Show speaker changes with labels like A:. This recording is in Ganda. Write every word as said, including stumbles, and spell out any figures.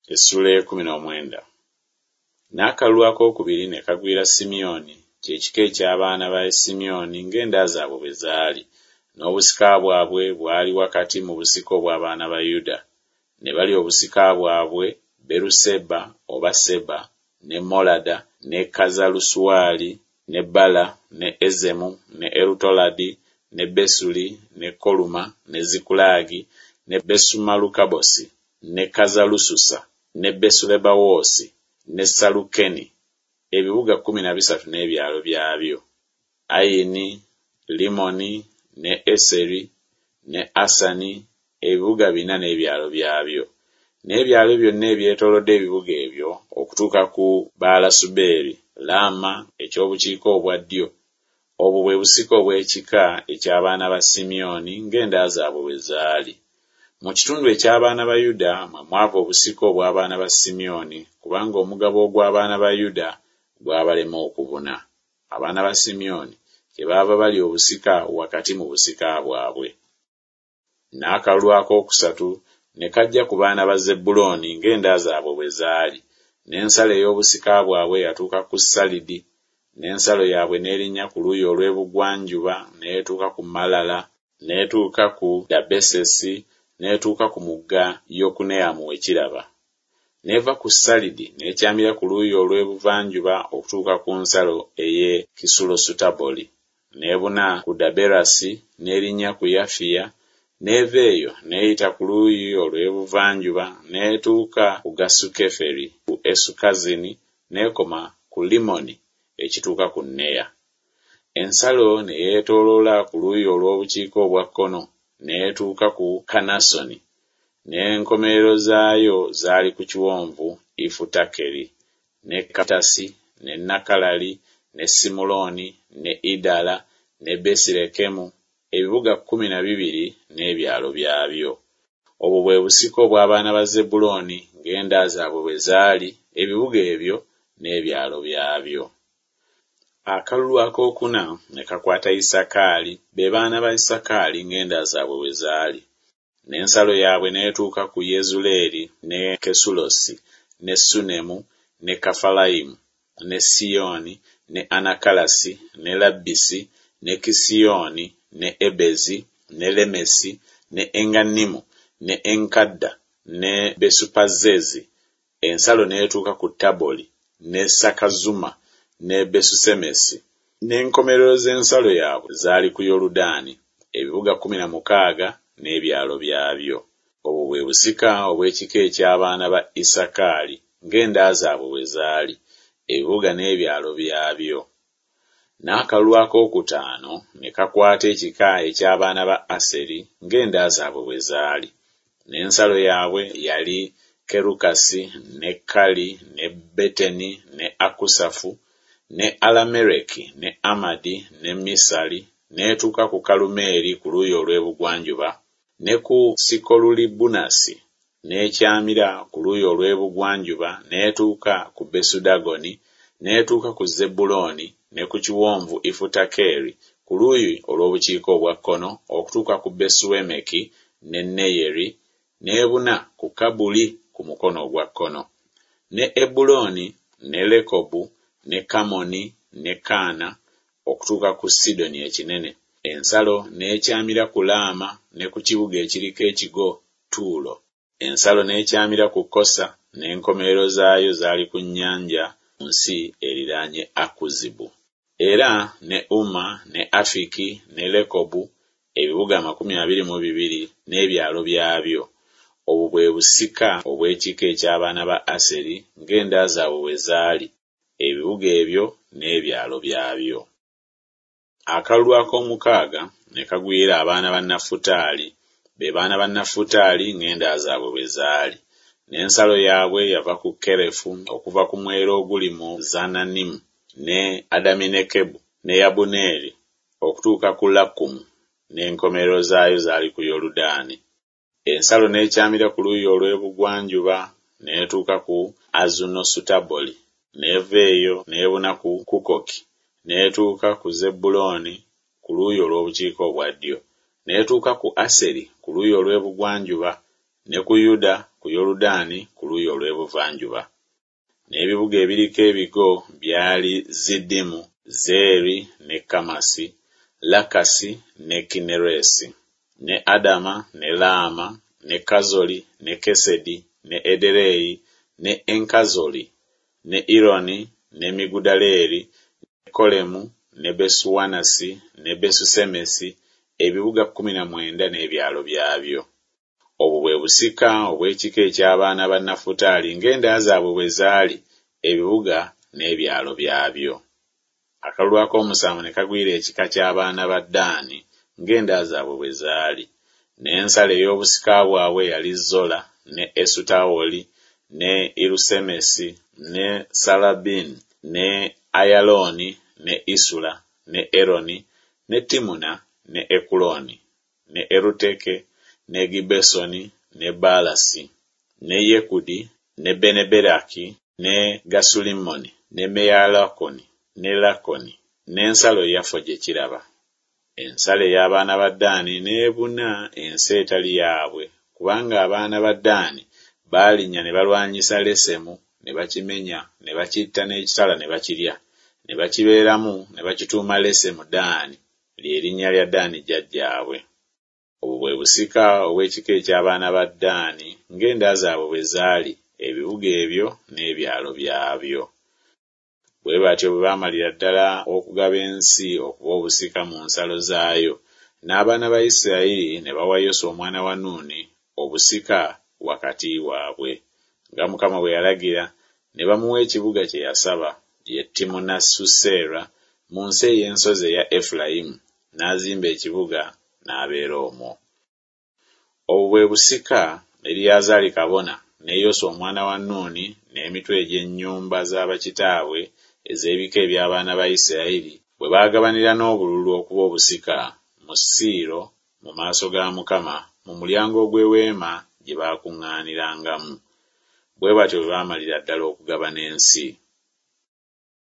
A: Essula ekumi n'omwenda. N'akalulu akookubiri ne kagwira Simyoni, kye kika eky'abaana ba Simyoni ng'enda zaabwe bwe zaali, n'obusika bwabwe bwali wakati mu busika bw'abaana ba Yuda. Ne bali obusika bwabwe Beruseba oba Seba, ne Molada, ne Kazalusuwali, ne Bala, ne Ezemu, ne Erutoladi, ne Besuli, ne Koluma, ne Zikulagi, ne Besumalukabosi, ne Kazalususa, ne Besulebawoosi, ne Salukeni, ebibuga kkumi na bisatu n'ebyalo byabyo. Ayini, Limoni, ne Eseri, ne Asani, ebibuga bina n'ebyalo byabyo. N'ebyalo byonna ebyetoolodde ebibuga ebyo okutuuka ku Baalasubeeri, Laama eky'obukiika obwa ddyo. Obwo bwe busika obw'ekika eky'abaana ba Simyoni ng'enda zaabwe bwe zaali. Mu kitundu eky'abaana ba Yuda mwe mwava obusika obw'abaana ba Simyoni, kubanga omugabo ogw'abaana ba Yuda gwabalema okubuna. Abaana ba Simyoni kyebaava bali obusika wakati mu busika bwabwe. N'akalulu akookusatu ne kajja ku baana ba Zebbulooni ng'enda zaabwe bwe zaali, n'ensalo ey'obusika bwabwe yatuuka ku Salidi, n'ensalo yaabwe n'erinnya ku luuyi olw'ebugwanjuba n'etuuka ku Malala, n'etuuka ku Dabesesi, n'etuuka ku mugga Yokuneamu w'ekiraba. N'eva ku Salidi n'ekyamira ku luuyi olw'ebuvanjuba okutuuka ku nsalo ey'e Kisulosutaboli, n'ebuna ku Daberasi n'erinnya ku Yafiya, n'eva eyo n'eyita ku luuyi olw'ebuvanjuba n'etuuka ku Gasukeferi ku Esukazini, n'ekoma ku Limoni ekituuka ku Neya. Ensalo ne yeetooloola ku luuyi olw'obukiika obwa kkono n'etuuka ku Kanasoni, n'enkomerero zaayo zaali ku kiwonvu Ifutakeri, ne Katasi, ne Nakalali, ne Simuloni, ne Idala, ne Besirekemu, ebibuga kkumi na bibiri n'ebyalo byabyo. Obwo bwe busika obw'abaana ba Zebbulooni ng'enda zaabwe bwe zaali, ebibuga ebyo n'ebyalo byabyo. Akalulu akookuna ne kakwata Isakaali, be baana ba Isakaali ng'enda zaabwe bwe zaali. N'ensalo yaabwe n'etuuka ku Yezuleeri, ne Kesulosi, ne Sunemu, ne Kafalayimu, ne Siyoni, ne Anakalasi, ne Labbisi, ne Kisiyoni, ne Ebezi, ne Lemesi, ne Enganimu, ne Enkadda, ne Besupazezi. Ensalo n'etuuka ku Taboli, ne Sakazuma, ne Besusemesi. N'enkomerero z'ensalo yaabwe zaali ku Yoludaani, ebibuga kkumi na mukaaga n'ebyalo byabyo. Obwo bwe busika obw'ekika eky'abaana ba Isakaali ng'enda zaabwe bwe zaali, ebibuga n'ebyalo byabyo. N'akalulu akookutaano ne kakwata ekika eky'abaana ba Aseri ng'enda zaabwe bwe zaali. N'ensalo yaabwe yali Kerukasi, ne Kali, ne Beteni, ne Akusafu, ne Alamereki, ne Amadi, ne Misali, n'etuuka ku Kalumeeri ku luuyi olw'ebugwanjuba, ne ku Sikolulibunasi, n'ekyamira ku luuyi olw'ebugwanjuba, n'etuuka ku Besudagoni, n'etuuka ku Zebbulooni, ne ku kiwonvu Ifutakeri ku luuyi olw'obukiika obwa kkono okutuuka ku Besuemeki, ne Neyeri, n'ebuna ku Kabuli ku mukono ogwa kkono, ne Ebuloni, ne Lekobu, ne Kamoni, ne Kaana okutuuka ku Sidoni ekinene. Ensalo n'ekyamira ku Laama ne ku kibuga ekiriko ekigo Tuulo. Ensalo n'ekyamira ku Kosa, n'enkomerero zaayo zaali ku nnyanja mu nsi eriraanye Akuzibu. Era ne Uma, ne Afiki, ne Lekobu, ebibuga amakumi abiri mu bibiri n'ebyalo byabyo. Obwo bwe busika obw'ekika eky'abaana ba Aseri ng'enda zaabwe bwe zaali, ebibuga ebyo n'ebyalo byabyo. Akalulu ak'omukaaga ne kagwira abaana ba Nafutaali, be baana ba Nafutaali ng'enda zaabwe bwe zaali. N'ensalo yaabwe yava ku Kerefu okuva ku mwero oguli mu Zananimu, ne Adaminekebu, ne Yabuneeri okutuuka ku Lakumu, n'enkomerero zaayo zaali ku Yoludaani. Ensalo n'ekyamira ku luuyi olw'ebugwanjuba n'etuuka ku Azunosutaboli, n'eva eyo n'ebuna ku Kukoki, n'etuuka ku Zebbulooni ku luuyi olw'obukiika obwa ddyo, n'etuuka ku Aseri ku luuyi olw'ebugwanjuba, ne ku Yuda ku Yoludaani ku luuyi olw'ebuvanjuba. N'ebibuga ebiriko ebigo byali Ziddimu, Zeeri ne Kamasi, Lakasi ne Kineresi, ne Adama ne Laama ne Kazoli ne Kesedi ne Ederei ne Enkazoli ne Ironi ne Migudaleeri ne Kolemu ne Besuwanasi ne Besusemesi, ebibuga kkumi na mwenda n'ebyalo byabyo. Obwo bwe busika obw'ekika eky'abaana ba Nafutaali ng'enda zaabwe bwe zaali, ebibuga n'ebyalo byabyo. Akalulu ak'omusanvu ne kagwira ekika ky'abaana ba Ddaani ng'enda zaabwe bwe zaali. N'ensalo ey'obusika bwabwe yali Zola ne Esutawoli ne Irusemesi ne Salabin ne Ayalooni ne Isula ne Eroni ne Timuna ne Ekuloni ne Eruteke ne Gibesoni ne Baalasi ne Yekudi ne Beneberaki ne Gasulimoni ne Meyalakoni ne Lakoni n'ensalo yafo gye kiraba. Ensalo ey'abaana ba Ddaani n'ebuna ensi etali yaabwe, kubanga abaana ba Ddaani baalinnya ne balwanyisa Lesemu ne bakimenya ne bakitta n'ekitala ne bakirya, ne bakibeeramu ne bakituuma Lesemu Ddaani, lye linnya lya Ddaani jjajjaabwe. Obwo bwe busika obw'ekika eky'abaana ba Ddaani ng'enda zaabwe bwe zaali, ebibuga ebyo n'ebyalo byabyo. Bwe batyo bwe baamalira ddala okugaba ensi okuba obusika mu nsalo zaayo, n'abaana ba Isirayiri ne bawa Yoswa omwana wa Nuuni obusika wakati waabwe, nga Mukama bwe yalagira, ne bamuwa ekibuga kye yasaba, ye Timunasusera mu nsi ey'ensozi eya Efulayimu, n'azimba ekibuga n'abeera omwo. Obwo bwe busika Eriyazaali kabona ne Yoswa omwana wa Nuuni n'emitwe egy'ennyumba z'abakitaabwe ez'ebika eby'abaana ba Isirayiri bwe baagabanira n'obululu okuba obusika mu Siiro mu maaso ga Mukama mu mulyango gw'eweema gye baakuŋŋaanirangamu. Bwe batyo bwe baamalira ddala okugabana ensi.